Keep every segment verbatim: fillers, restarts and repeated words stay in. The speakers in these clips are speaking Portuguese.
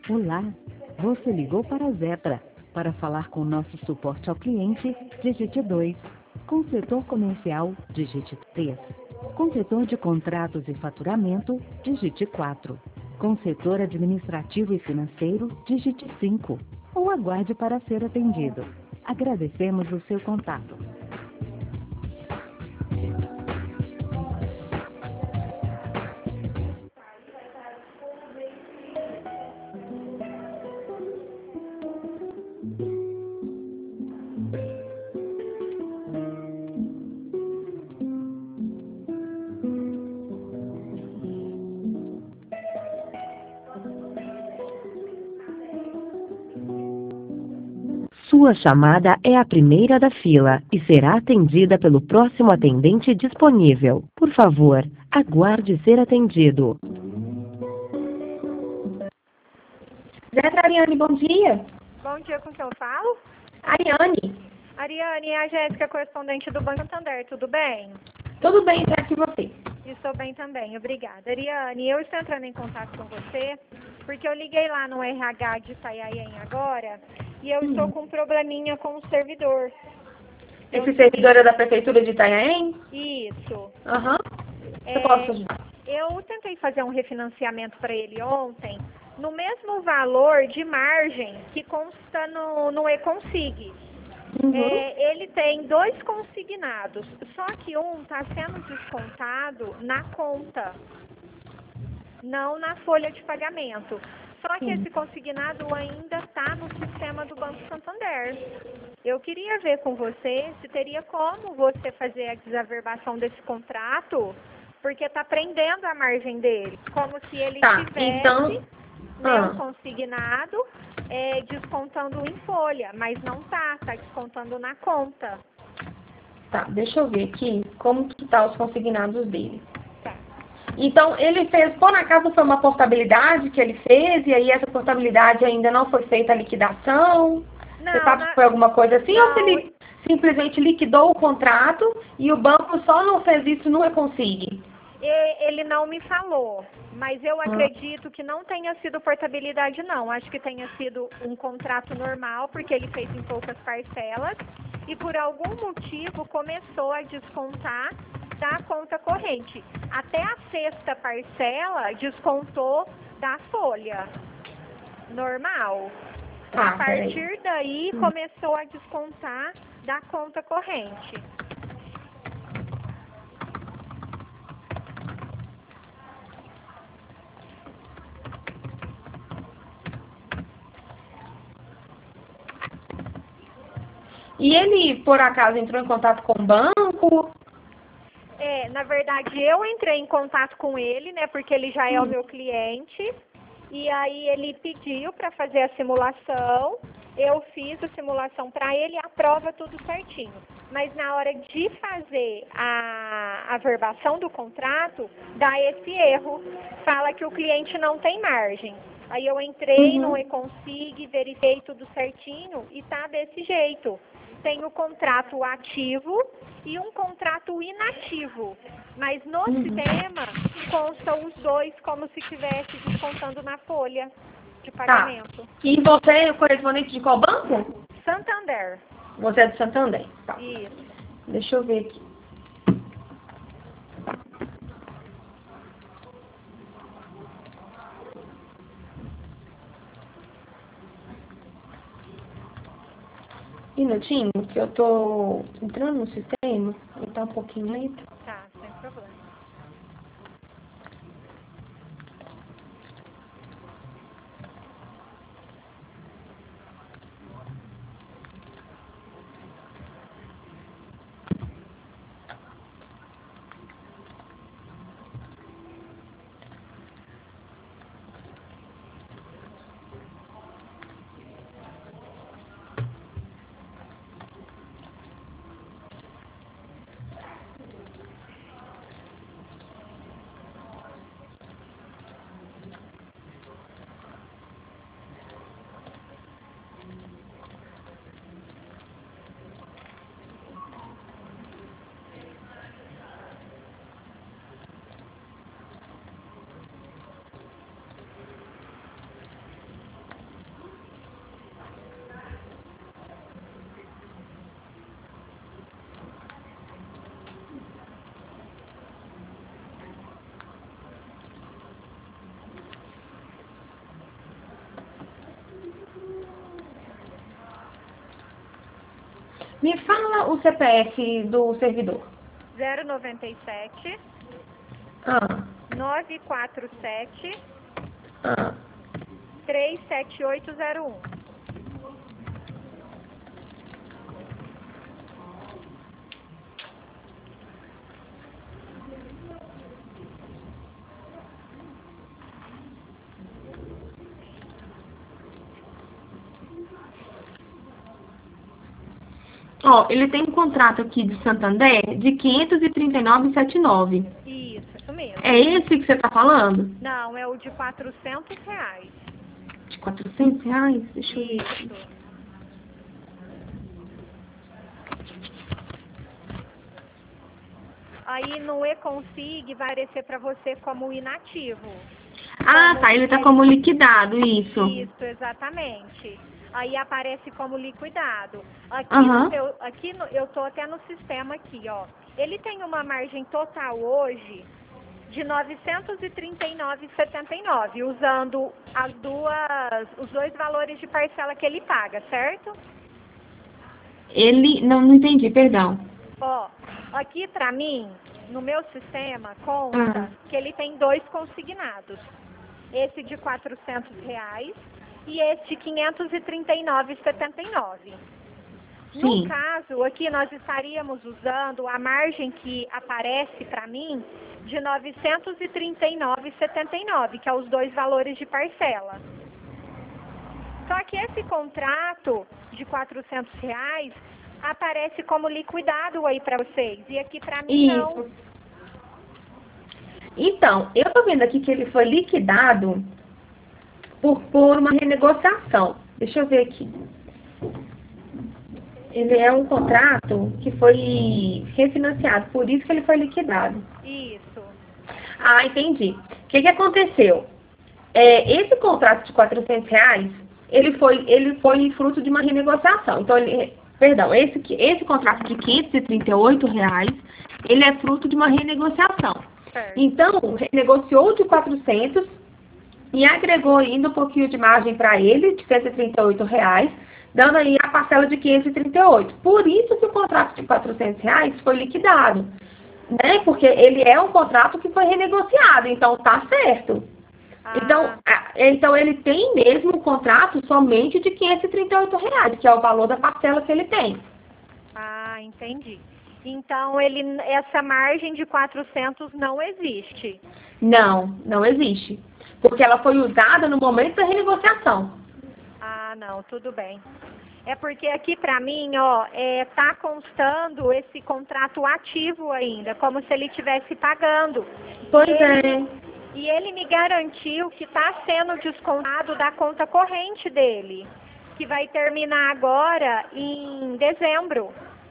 Olá, você ligou para a Zetra. Para falar com o nosso suporte ao cliente, digite dois. Com o setor comercial, digite três. Com o setor de contratos e faturamento, digite quatro. Com o setor administrativo e financeiro, digite cinco. Ou aguarde para ser atendido. Agradecemos o seu contato. Sua chamada é a primeira da fila e será atendida pelo próximo atendente disponível. Por favor, aguarde ser atendido. Zetra, Ariane, bom dia. Bom dia, com quem eu falo? Ariane, Ariane, é a Jéssica, correspondente do Banco Santander, tudo bem? tudo bem, Zetra, e você? Estou bem também, obrigada. Ariane, eu estou entrando em contato com você porque eu liguei lá no R H de Itanhaém agora e eu estou com um probleminha com o servidor. Esse Eu- servidor é da Prefeitura de Itanhaém? Isso. Aham. É, Eu posso ajudar? eu tentei fazer um refinanciamento para ele ontem no mesmo valor de margem que consta no, no E-Consig. Uhum. É, ele tem dois consignados, só que um está sendo descontado na conta, não na folha de pagamento. Só que Sim. esse consignado ainda está no sistema do Banco Santander. Eu queria ver com você se teria como você fazer a desaverbação desse contrato, porque está prendendo a margem dele, como se ele Tá, tivesse então... né, Ah. um consignado é, descontando em folha, mas não tá, tá descontando na conta. Tá, deixa eu ver aqui como que tá os consignados dele. Tá. Então, ele fez, por acaso foi uma portabilidade que ele fez, e aí essa portabilidade ainda não foi feita a liquidação? Não, Você sabe na- se foi alguma coisa assim, ou se não, ele simplesmente liquidou o contrato e o banco só não fez isso no E-Consig? e- ele não me falou, mas eu Ah. acredito que não tenha sido portabilidade não, acho que tenha sido um contrato normal, porque ele fez em poucas parcelas, e por algum motivo começou a descontar da conta corrente. Até a sexta parcela descontou da folha normal. Tá, A peraí. partir daí começou a descontar da conta corrente. E ele, por acaso, entrou em contato com o banco? É, na verdade, eu entrei em contato com ele, né, porque ele já é o meu cliente, e aí ele pediu para fazer a simulação, eu fiz a simulação para ele e aprova tudo certinho. Mas na hora de fazer a, a verbação do contrato, dá esse erro, fala que o cliente não tem margem. Aí eu entrei Uhum. no E-Consig, verifiquei tudo certinho e tá desse jeito. Tem o contrato ativo e um contrato inativo, mas no Uhum. sistema constam os dois como se estivesse descontando na folha de Tá. pagamento. E você é o correspondente de qual banco? Santander, Você é do Santander. Tá. isso. Deixa eu ver aqui. Minutinho, que eu tô entrando no sistema, ele tá um pouquinho lento. Tá, sem problema. Me fala o C P F do servidor. zero nove sete, Ah, nove quatro sete, ah. três sete oito zero um. Ó, ele tem um contrato aqui de Santander de quinhentos e trinta e nove vírgula setenta e nove. Isso, isso mesmo. É esse que você tá falando? Não, é o de quatrocentos reais. De quatrocentos reais? Deixa eu ver. Isso. Aí no E-Consig vai aparecer para você como inativo. Ah, Como tá. Ele tá ele- como liquidado, isso. Isso, exatamente. Aí aparece como liquidado. Aqui, Aham. no meu, aqui no, eu tô até no sistema aqui, ó. Ele tem uma margem total hoje de novecentos e trinta e nove vírgula setenta e nove, usando as duas, os dois valores de parcela que ele paga, certo? Ele... Não, não entendi, perdão. Ó, aqui pra mim, no meu sistema, consta Ah. que ele tem dois consignados. Esse de quatrocentos reais e esse de quinhentos e trinta e nove vírgula setenta e nove. Sim. No caso, aqui nós estaríamos usando a margem que aparece para mim de novecentos e trinta e nove vírgula setenta e nove, que é os dois valores de parcela. Só que esse contrato de quatrocentos reais aparece como liquidado aí para vocês. E aqui para mim não. Isso. Então, eu tô vendo aqui que ele foi liquidado por, por uma renegociação. Deixa eu ver aqui. Ele é um contrato que foi refinanciado, por isso que ele foi liquidado. Isso. Ah, entendi. O que que aconteceu? É, esse contrato de quatrocentos reais, ele foi, ele foi fruto de uma renegociação. Então, ele, perdão, esse, que- esse contrato de quinhentos e trinta e oito reais, ele é fruto de uma renegociação. Certo. Então, renegociou de quatrocentos e agregou ainda um pouquinho de margem para ele, de cento e trinta e oito reais, dando aí a parcela de quinhentos e trinta e oito. Por isso que o contrato de quatrocentos reais foi liquidado, né? Porque ele é um contrato que foi renegociado, então tá certo. Ah, Então, a- então ele tem mesmo um contrato somente de quinhentos e trinta e oito reais, que é o valor da parcela que ele tem. ah, entendi. Então, ele, essa margem de quatrocentos não existe. Não, não existe. Porque ela foi usada no momento da renegociação. Ah, não, tudo bem. É porque aqui pra mim, ó, é, tá constando esse contrato ativo ainda, como se ele estivesse pagando. Pois E ele- é. E ele me garantiu que está sendo descontado da conta corrente dele, que vai terminar agora em dezembro.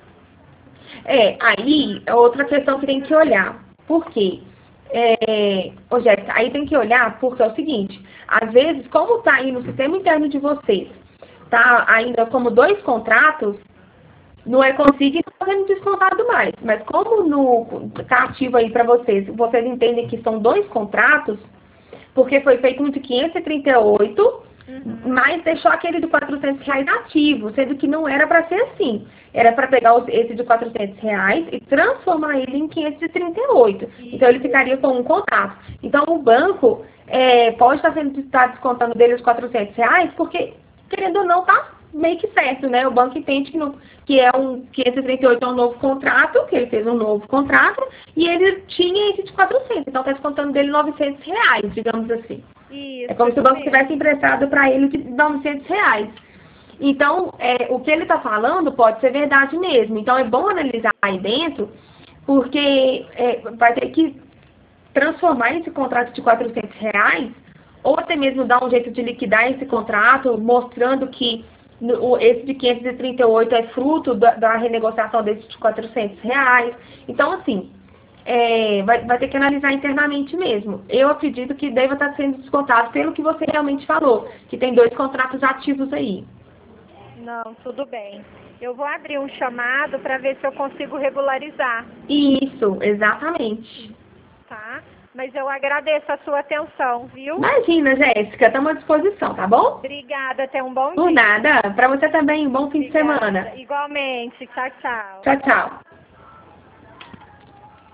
É, aí é outra questão que tem que olhar. Por quê? É, ô Jéssica, aí tem que olhar porque é o seguinte, às vezes, como está aí no sistema interno de vocês, tá ainda como dois contratos, não é consigo e está sendo descontado mais. Mas como no tá ativo aí para vocês, vocês entendem que são dois contratos, porque foi feito um de quinhentos e trinta e oito, mas deixou aquele de quatrocentos reais ativo, sendo que não era para ser assim. Era para pegar os- esse de quatrocentos reais e transformar ele em quinhentos e trinta e oito. Então, ele ficaria com um contrato. Então, o banco é, pode estar sendo estar descontando dele os quatrocentos reais, porque, querendo ou não, tá meio que certo, né? O banco entende que, não, que é um quinhentos e trinta e oito é um novo contrato, que ele fez um novo contrato, e ele tinha esse de quatrocentos. Então, está descontando dele novecentos reais, digamos assim. Isso, É como se o banco mesmo. tivesse emprestado para ele de novecentos reais. Então, é, o que ele está falando pode ser verdade mesmo. Então, é bom analisar aí dentro, porque é, vai ter que transformar esse contrato de quatrocentos reais, ou até mesmo dar um jeito de liquidar esse contrato, mostrando que no- o- esse de quinhentos e trinta e oito é fruto da, da renegociação desse de quatrocentos reais. Então, assim, é, vai, vai ter que analisar internamente mesmo. Eu acredito que deva estar sendo descontado pelo que você realmente falou, que tem dois contratos ativos aí. Não, tudo bem. Eu vou abrir um chamado para ver se eu consigo regularizar. Isso, exatamente. tá? Mas eu agradeço a sua atenção, viu? Imagina, Jéssica, estamos à disposição, tá bom? Obrigada, tenha um bom Por dia. nada. Para você também, um bom fim de Obrigada. semana. Igualmente. Tchau, tchau. Tchau, tchau.